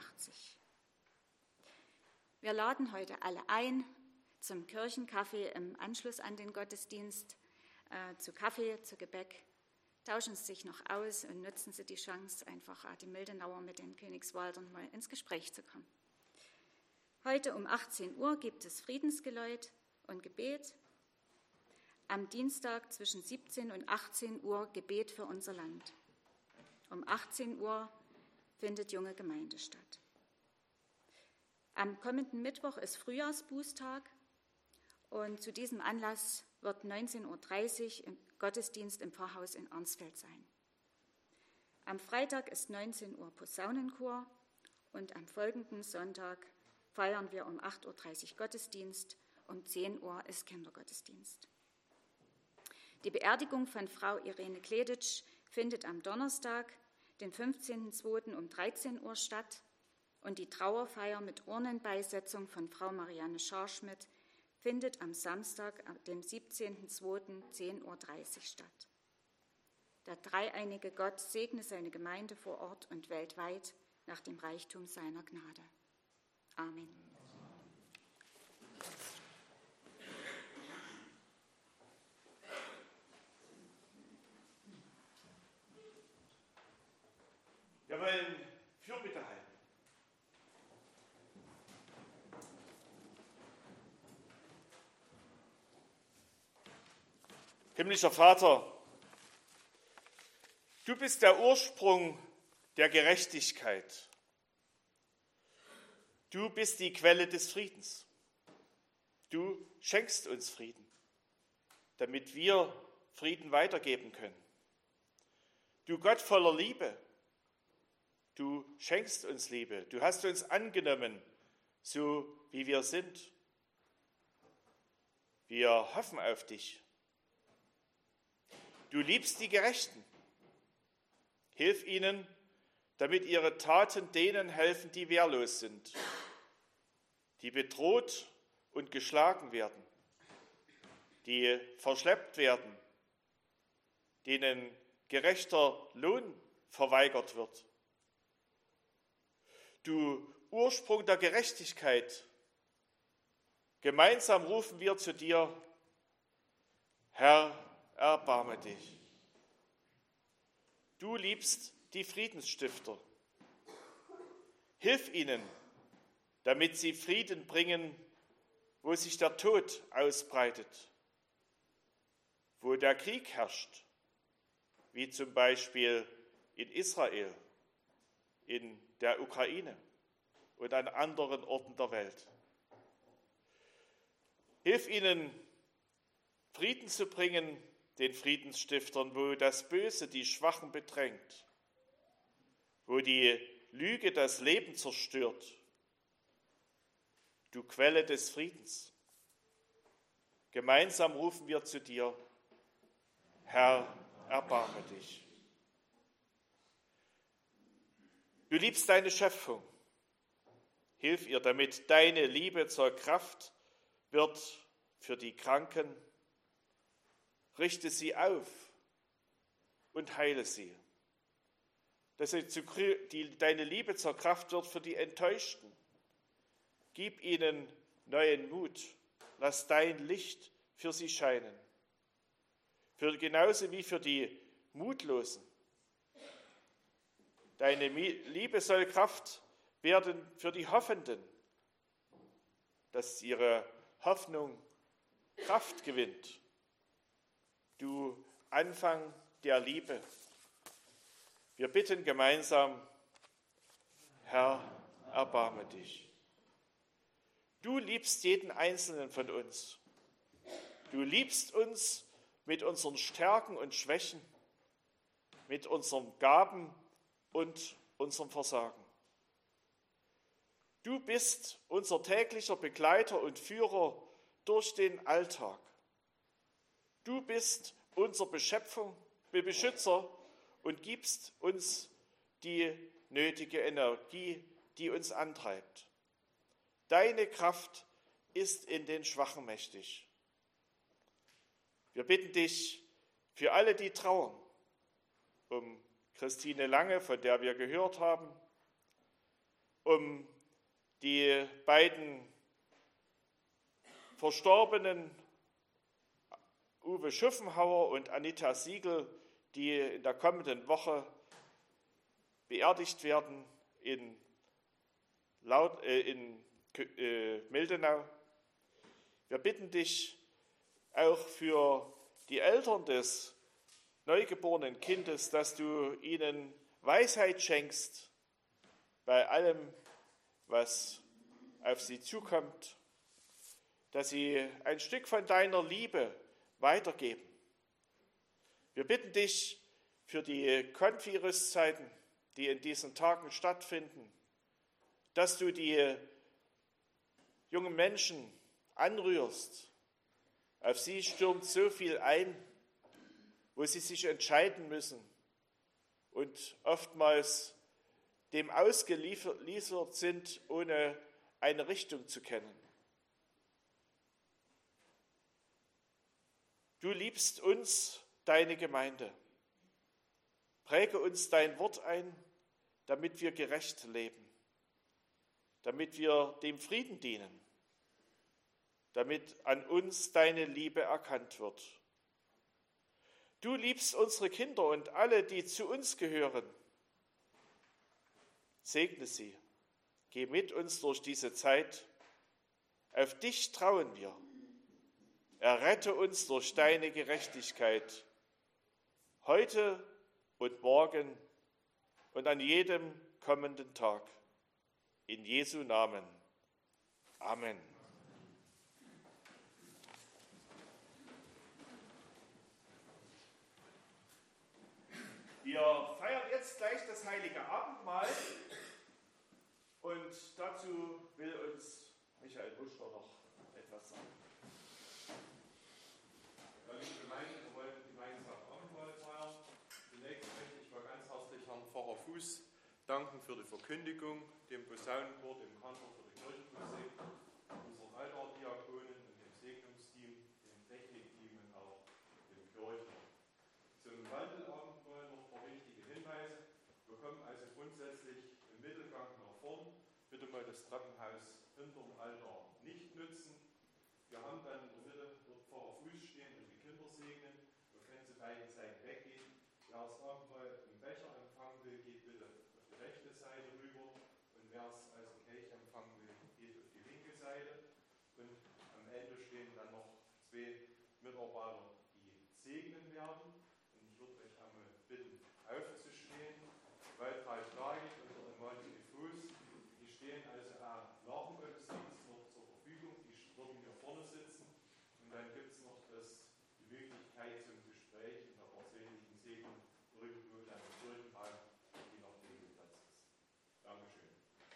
Wir laden heute alle ein zum Kirchenkaffee im Anschluss an den Gottesdienst, zu Kaffee, zu Gebäck. Tauschen Sie sich noch aus und nutzen Sie die Chance, einfach die Mildenauer mit den Königswaldern mal ins Gespräch zu kommen. Heute um 18 Uhr gibt es Friedensgeläut und Gebet. Am Dienstag zwischen 17 und 18 Uhr Gebet für unser Land. Um 18 Uhr findet junge Gemeinde statt. Am kommenden Mittwoch ist Frühjahrsbußtag und zu diesem Anlass wird 19:30 Uhr im Gottesdienst im Pfarrhaus in Arnsfeld sein. Am Freitag ist 19 Uhr Posaunenchor und am folgenden Sonntag feiern wir um 8:30 Uhr Gottesdienst, um 10 Uhr ist Kindergottesdienst. Die Beerdigung von Frau Irene Kleditsch findet am Donnerstag, den 15.02. um 13 Uhr statt und die Trauerfeier mit Urnenbeisetzung von Frau Marianne Scharschmidt findet am Samstag, dem 17.02. 10:30 Uhr statt. Der dreieinige Gott segne seine Gemeinde vor Ort und weltweit nach dem Reichtum seiner Gnade. Amen. Wir wollen Fürbitte halten. Himmlischer Vater, du bist der Ursprung der Gerechtigkeit. Du bist die Quelle des Friedens. Du schenkst uns Frieden, damit wir Frieden weitergeben können. Du Gott voller Liebe, du schenkst uns Liebe. Du hast uns angenommen, so wie wir sind. Wir hoffen auf dich. Du liebst die Gerechten. Hilf ihnen, damit ihre Taten denen helfen, die wehrlos sind, die bedroht und geschlagen werden, die verschleppt werden, denen gerechter Lohn verweigert wird. Du Ursprung der Gerechtigkeit, gemeinsam rufen wir zu dir: Herr, erbarme dich. Du liebst die Friedensstifter. Hilf ihnen, damit sie Frieden bringen, wo sich der Tod ausbreitet, wo der Krieg herrscht, wie zum Beispiel in Israel, in der Ukraine und an anderen Orten der Welt. Hilf ihnen, Frieden zu bringen, den Friedensstiftern, wo das Böse die Schwachen bedrängt, wo die Lüge das Leben zerstört. Du Quelle des Friedens. Gemeinsam rufen wir zu dir: Herr, erbarme dich. Du liebst deine Schöpfung. Hilf ihr, damit deine Liebe zur Kraft wird für die Kranken. Richte sie auf und heile sie. Dass deine Liebe zur Kraft wird für die Enttäuschten. Gib ihnen neuen Mut. Lass dein Licht für sie scheinen. Genauso wie für die Mutlosen. Deine Liebe soll Kraft werden für die Hoffenden, dass ihre Hoffnung Kraft gewinnt. Du Anfang der Liebe. Wir bitten gemeinsam: Herr, erbarme dich. Du liebst jeden Einzelnen von uns. Du liebst uns mit unseren Stärken und Schwächen, mit unseren Gaben und unserem Versagen. Du bist unser täglicher Begleiter und Führer durch den Alltag. Du bist unser Beschützer und gibst uns die nötige Energie, die uns antreibt. Deine Kraft ist in den Schwachen mächtig. Wir bitten dich für alle, die trauern, um Christine Lange, von der wir gehört haben, um die beiden Verstorbenen, Uwe Schuffenhauer und Anita Siegel, die in der kommenden Woche beerdigt werden in Mildenau. Wir bitten dich auch für die Eltern des neugeborenen Kindes, dass du ihnen Weisheit schenkst bei allem, was auf sie zukommt, dass sie ein Stück von deiner Liebe weitergeben. Wir bitten dich für die Konfi-Rüstzeiten, die in diesen Tagen stattfinden, dass du die jungen Menschen anrührst. Auf sie stürmt so viel ein, wo sie sich entscheiden müssen und oftmals dem ausgeliefert sind, ohne eine Richtung zu kennen. Du liebst uns, deine Gemeinde. Präge uns dein Wort ein, damit wir gerecht leben, damit wir dem Frieden dienen, damit an uns deine Liebe erkannt wird. Du liebst unsere Kinder und alle, die zu uns gehören. Segne sie. Geh mit uns durch diese Zeit. Auf dich trauen wir. Errette uns durch deine Gerechtigkeit, heute und morgen und an jedem kommenden Tag. In Jesu Namen. Amen. Wir feiern jetzt gleich das Heilige Abendmahl und dazu will uns Michael Buschner noch etwas sagen. Fuß danken für die Verkündigung, dem Posaunenchor, dem Kantor für die Kirchenmusik, unseren Altardiakonen und dem Segnungsteam, dem Technikteam und auch dem Kirchner. Zum Wandelabendmahl noch ein paar wichtige Hinweise. Wir kommen also grundsätzlich im Mittelgang nach vorn. Bitte mal das Treppenhaus hinterm Altar nicht nutzen. Wir haben dann in der Mitte, wird Pfarrer Fuß stehen und die Kinder segnen. Wir können zu beiden Seiten weggehen. Wer das Abendmahl im Becher empfangen will, geht bitte auf die rechte Seite rüber. Und wer es als Kelch empfangen will, geht auf die linke Seite. Und am Ende stehen dann noch 2 Mitarbeiter, die segnen werden. Und ich würde euch einmal bitten, aufzustehen, weil 3 Tage unter dem Monte Fuß, die stehen also auch nach dem Gottesdienst noch zur Verfügung, die würden hier vorne sitzen. Und dann gibt es noch die Möglichkeit zum Gespräch und der persönlichen Segnung irgendwo in einem Kirchenraum, je nachdem wie Platz ist. Dankeschön.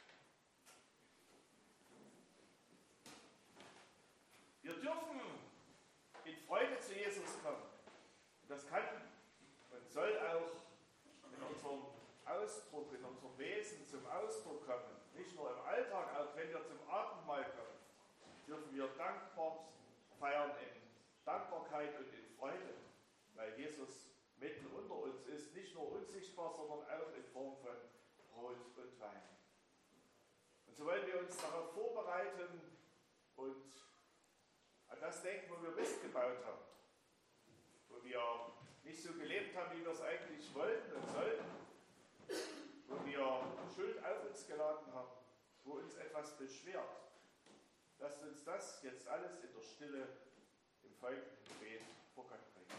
Wir dürfen in Freude zu Jesus kommen. Und das kann und soll auch in unserem Ausdruck, in unserem Wesen zum Ausdruck kommen. Nicht nur im Alltag, auch wenn wir zum Abendmahl kommen, dürfen wir dankbar feiern in Dankbarkeit und in Freude, weil Jesus mitten unter uns ist, nicht nur unsichtbar, sondern auch in Form von Brot und Wein. Und so wollen wir uns darauf vorbereiten und an das denken, wo wir Mist gebaut haben, wo wir nicht so gelebt haben, wie wir es eigentlich wollten und sollten, wo wir Schuld auf uns geladen haben, wo uns etwas beschwert. Lasst uns das jetzt alles in der Stille im folgenden Gebet vor Gott bringen.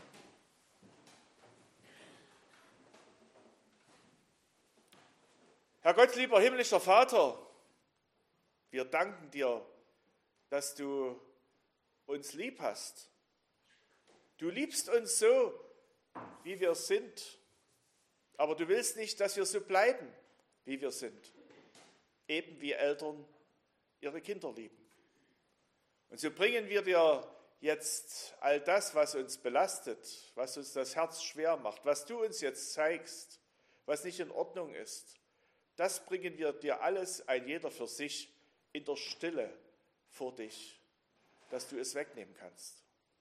Herr Gott, lieber himmlischer Vater, wir danken dir, dass du uns lieb hast. Du liebst uns so, wie wir sind, aber du willst nicht, dass wir so bleiben, wie wir sind. Eben wie Eltern ihre Kinder lieben. Und so bringen wir dir jetzt all das, was uns belastet, was uns das Herz schwer macht, was du uns jetzt zeigst, was nicht in Ordnung ist, das bringen wir dir alles, ein jeder für sich, in der Stille vor dich, dass du es wegnehmen kannst.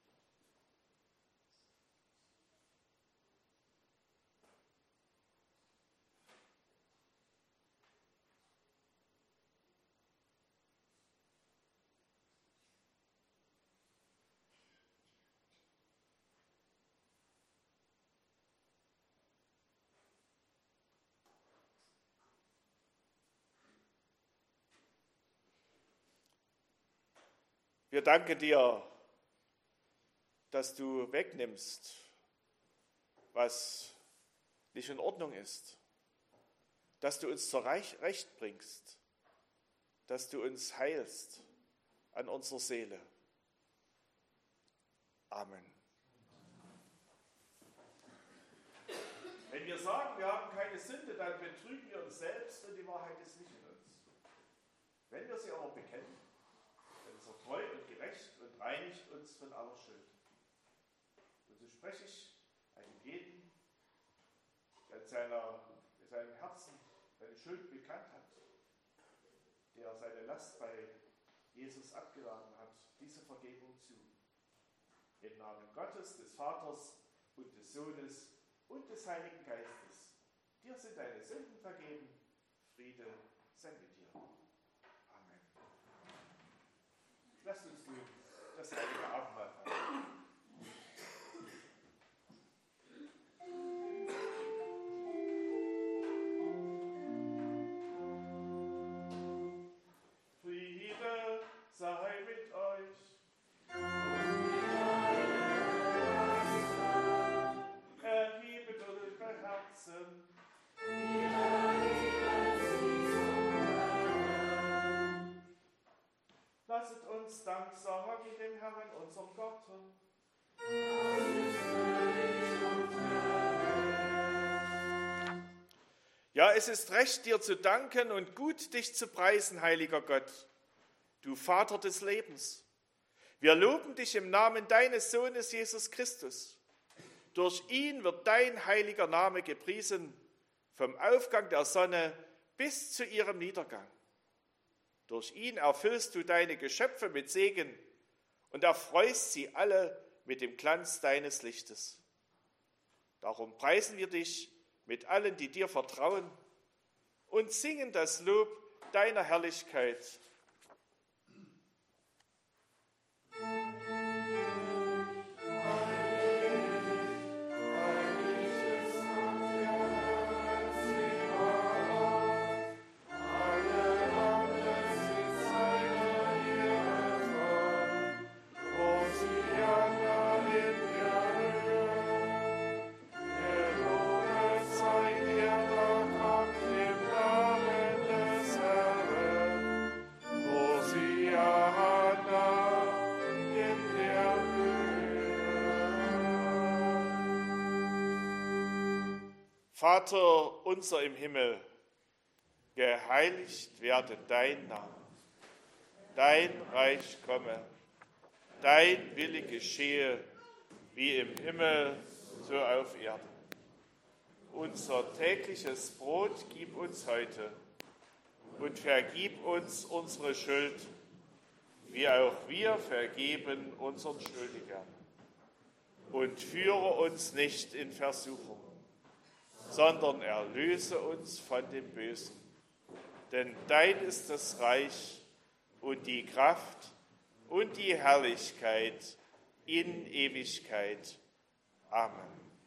Wir danken dir, dass du wegnimmst, was nicht in Ordnung ist, dass du uns zur Recht bringst, dass du uns heilst an unserer Seele. Amen. Wenn wir sagen, wir haben keine Sünde, dann betrügen wir uns selbst und die Wahrheit ist nicht in uns. Wenn wir sie aber bekennen, dann ist er treu und gerecht und reinigt uns von aller Schuld. Und so spreche ich einem jeden, der in seinem Herzen seine Schuld bekannt hat, der seine Last bei Jesus abgeladen hat, diese Vergebung zu. Im Namen Gottes, des Vaters und des Sohnes und des Heiligen Geistes. Dir sind deine Sünden vergeben. Friede sei mit dir. Amen. Lasst uns nun das heilige Abendmahl feiern. Friede sei mit euch. Erhebet eure Herzen. Lasset uns Dank sagen dem Herrn, unserem Gott. Ja, es ist recht, dir zu danken und gut, dich zu preisen, heiliger Gott, du Vater des Lebens. Wir loben dich im Namen deines Sohnes Jesus Christus. Durch ihn wird dein heiliger Name gepriesen vom Aufgang der Sonne bis zu ihrem Niedergang. Durch ihn erfüllst du deine Geschöpfe mit Segen und erfreust sie alle mit dem Glanz deines Lichtes. Darum preisen wir dich mit allen, die dir vertrauen, und singen das Lob deiner Herrlichkeit. Vater unser im Himmel, geheiligt werde dein Name, dein Reich komme, dein Wille geschehe, wie im Himmel, so auf Erden. Unser tägliches Brot gib uns heute und vergib uns unsere Schuld, wie auch wir vergeben unseren Schuldigern. Und führe uns nicht in Versuchung, sondern erlöse uns von dem Bösen. Denn dein ist das Reich und die Kraft und die Herrlichkeit in Ewigkeit. Amen.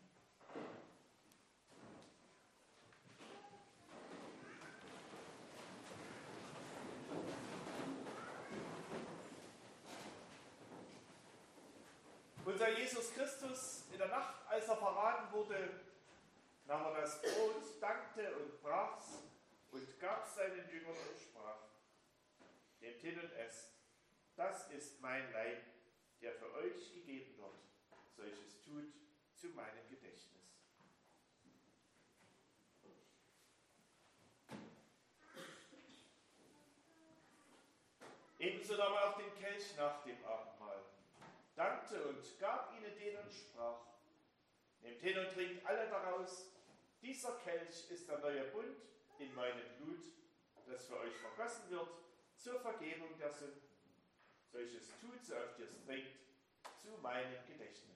Unser Jesus Christus, in der Nacht, als er verraten wurde, nahm er das Brot, dankte und brach's und gab seinen Jüngern und sprach: Nehmt hin und esst, das ist mein Leib, der für euch gegeben wird. Solches tut zu meinem Gedächtnis. Ebenso nahm er auch den Kelch nach dem Abendmahl, dankte und gab ihnen den und sprach: Nehmt hin und trinkt alle daraus. Dieser Kelch ist der neue Bund in meinem Blut, das für euch vergossen wird zur Vergebung der Sünden. Solches tut, so oft ihr es trinkt, zu meinem Gedächtnis.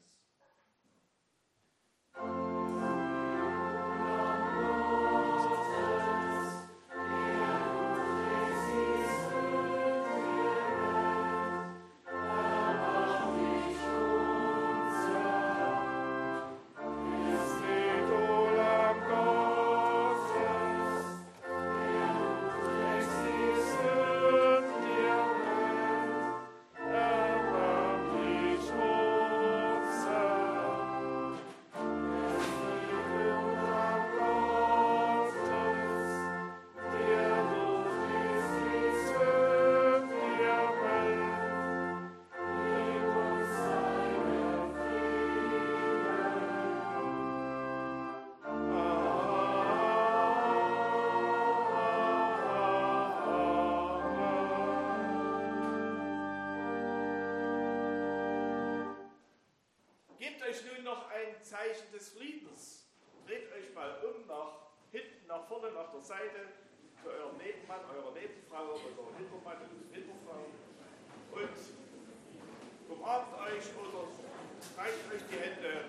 Gebt euch nun noch ein Zeichen des Friedens. Dreht euch mal um, nach hinten, nach vorne, nach der Seite, zu eurem Nebenmann, eurer Nebenfrau oder Hintermann und Hinterfrau. Und umarmt euch oder reicht euch die Hände.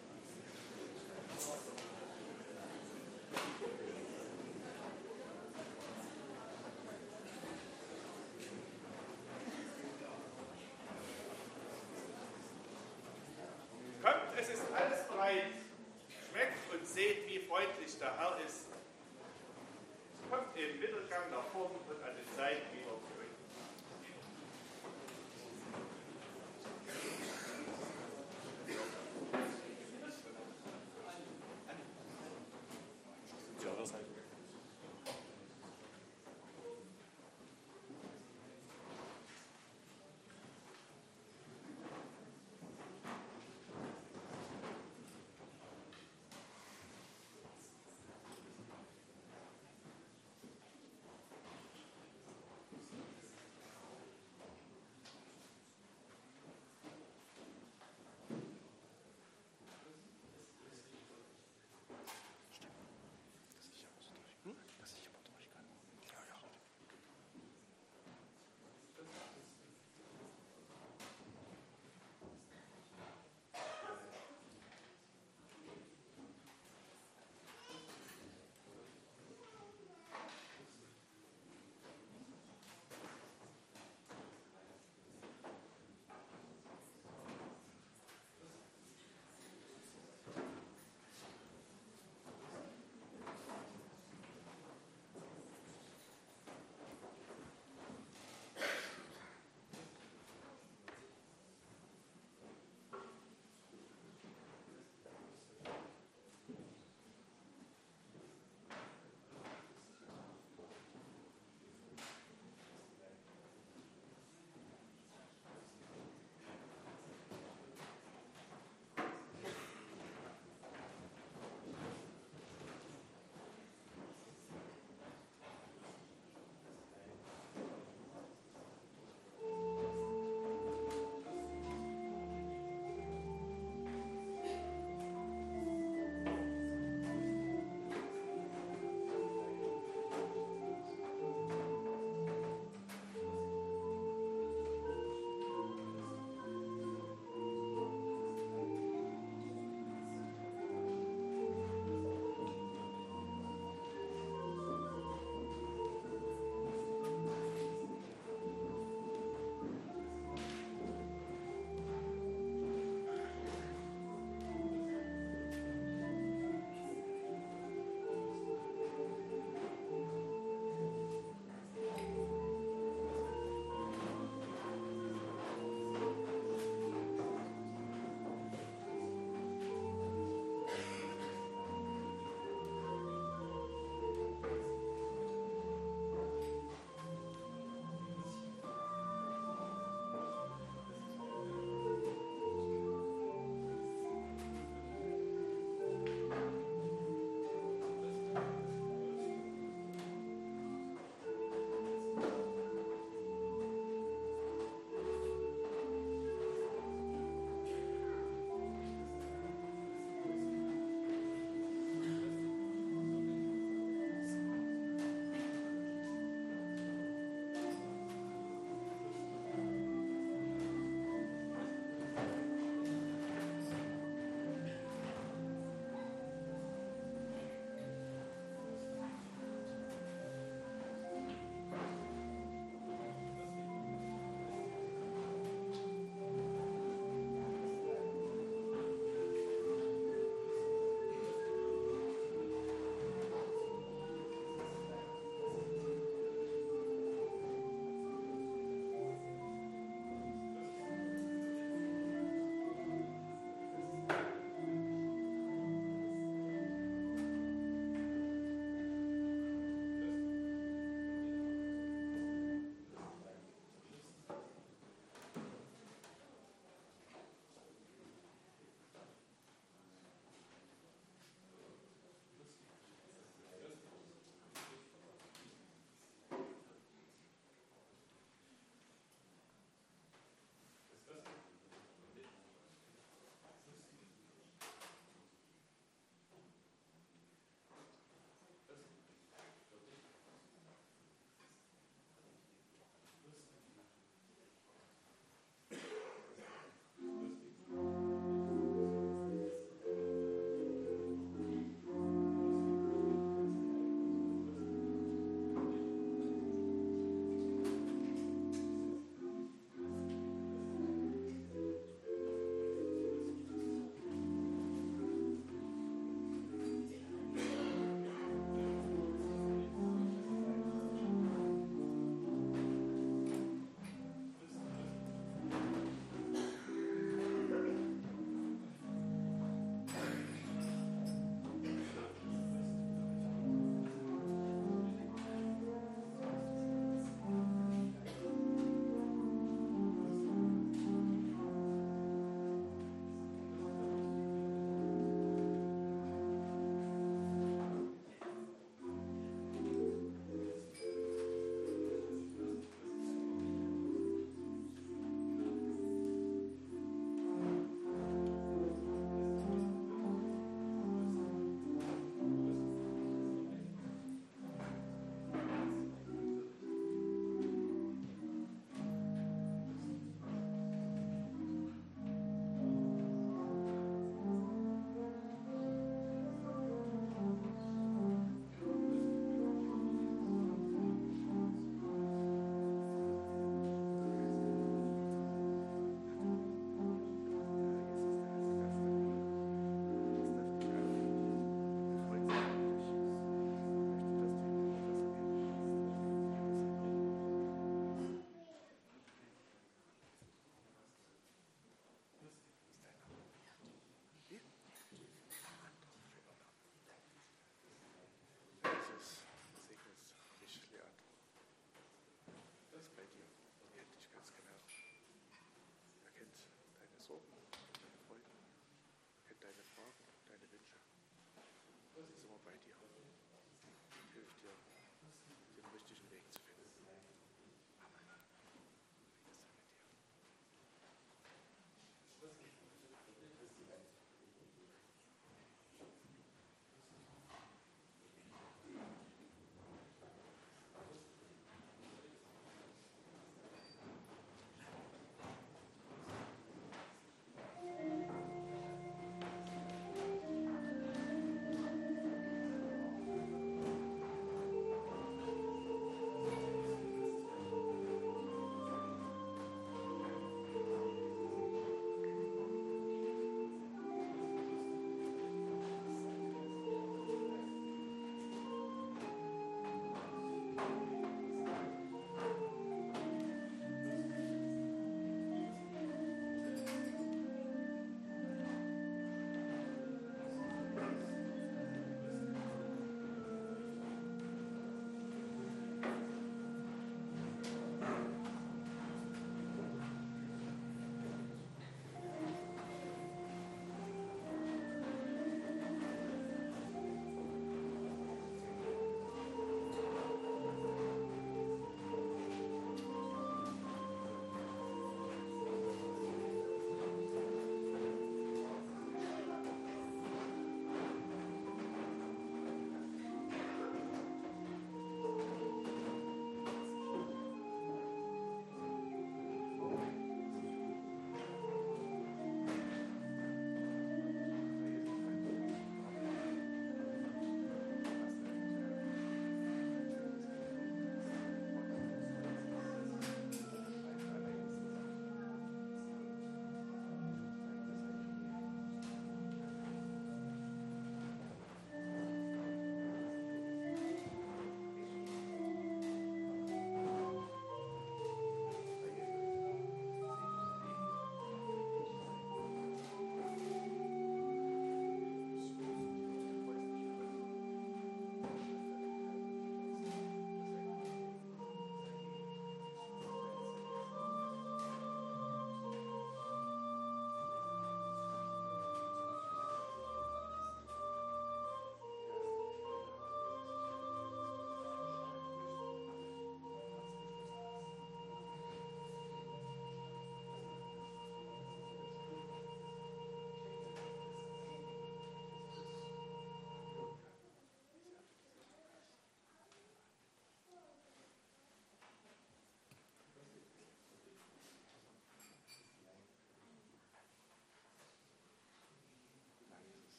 Es ist alles bereit. Schmeckt und seht, wie freundlich der Herr ist. Kommt im Mittelgang nach vorn und an den Seiten wieder zurück. bei dir. Hilf dir, den richtigen Weg zu finden. Amen. Jesus sei mit dir.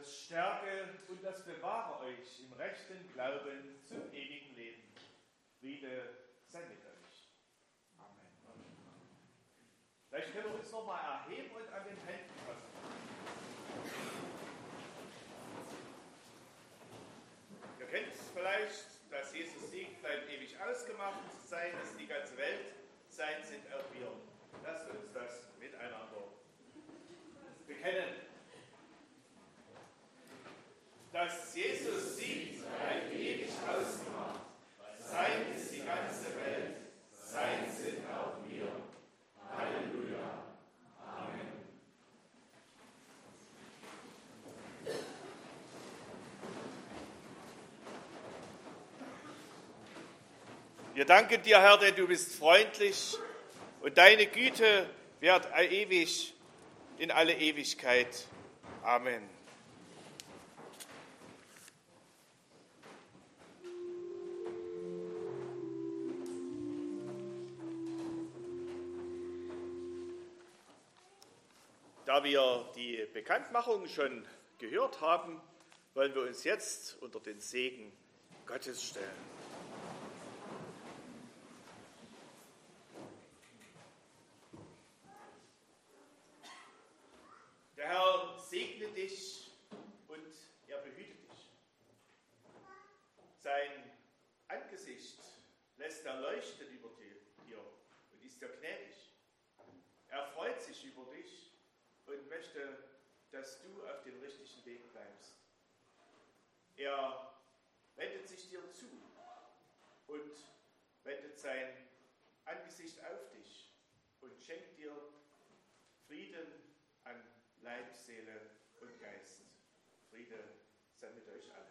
das stärke und das bewahre euch im rechten Glauben zum ewigen Leben. Friede sei mit euch. Amen. Vielleicht können wir uns nochmal erheben und an den Händen fassen. Ihr kennt vielleicht, dass Jesus Sieg bleibt ewig ausgemacht sein, dass die ganze Welt sein, sind auch wir. Lasst uns das miteinander bekennen. Dass Jesus Sieg bleibt ewig ausgemacht. Sein ist die ganze Welt, sein sind auch wir. Halleluja. Amen. Wir danken dir, Herr, denn du bist freundlich und deine Güte währt ewig in alle Ewigkeit. Amen. Da wir die Bekanntmachung schon gehört haben, wollen wir uns jetzt unter den Segen Gottes stellen. Der Herr segne dich und er behüte dich. Sein Angesicht lässt er leuchten über dir und ist dir gnädig. Er freut sich über dich und möchte, dass du auf dem richtigen Weg bleibst. Er wendet sich dir zu und wendet sein Angesicht auf dich und schenkt dir Frieden an Leib, Seele und Geist. Friede sei mit euch allen.